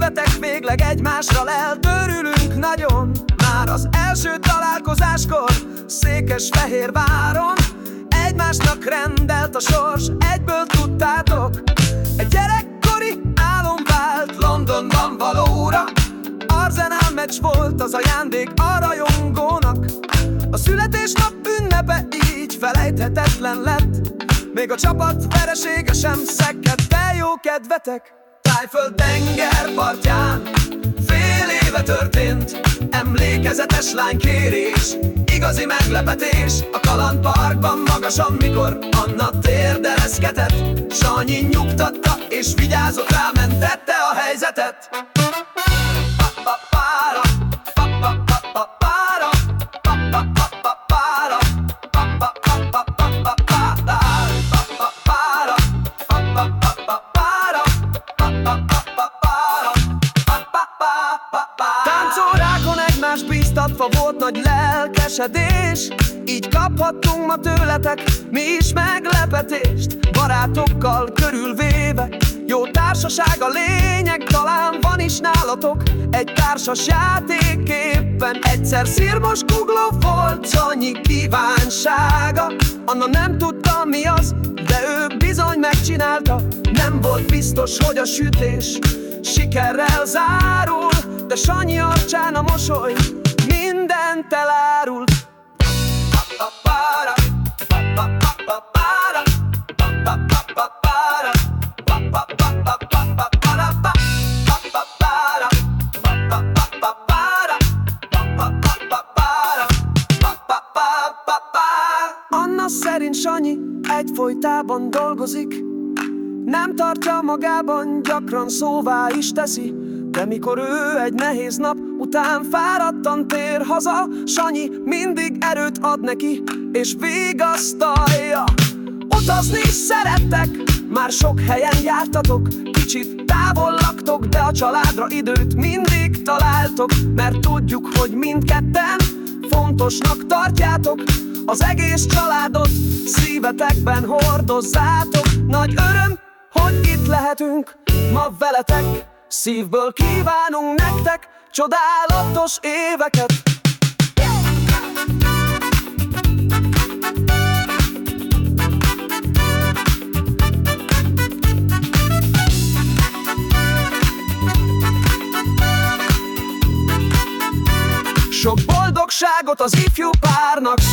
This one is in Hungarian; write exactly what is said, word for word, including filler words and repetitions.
szívetek végleg egymásra lelt. Örülünk nagyon már az első találkozáskor Székesfehérváron. Egymásnak rendelt a sors, egyből tudtátok. Egy gyerekkori álom vált Londonban valóra. Arsenal meccs volt az ajándék a rajongónak. A születésnap ünnepe így felejthetetlen lett. Még a csapat veresége sem szekkedt el jó kedvetek. Tájföld tengerpartján fél éve történt emlékezetes lánykérés, igazi meglepetés. A kalandparkban magasan, mikor Anna térdelezgetett, Sanyi nyugtatta és vigyázott rá, mentette a helyzetet. Táncórákon egymást bíztatva volt nagy lelkesedés. Így kaphattunk ma tőletek mi is meglepetést. Barátokkal körülvéve jó társaság a lényeg. Talán van is nálatok egy társas játék éppen. Egyszer szirmos kugló volt Sanyi kívánsága. Anna nem tudta mi az, de ő bizony megcsinálta. Nem volt biztos, hogy a sütés sikerrel zárul, de Sanyi arcán a mosoly mindent elárul. Anna szerint Sanyi egyfolytában dolgozik, nem tartja magában, gyakran szóvá is teszi. De mikor ő egy nehéz nap után fáradtan tér haza, Sanyi mindig erőt ad neki, és vigasztalja. Utazni szerettek, már sok helyen jártatok. Kicsit távol laktok, de a családra időt mindig találtok. Mert tudjuk, hogy mindketten fontosnak tartjátok. Az egész családot szívetekben hordozzátok. Nagy öröm, hogy itt lehetünk ma veletek. Szívből kívánunk nektek csodálatos éveket. Sok boldogságot az ifjú párnak.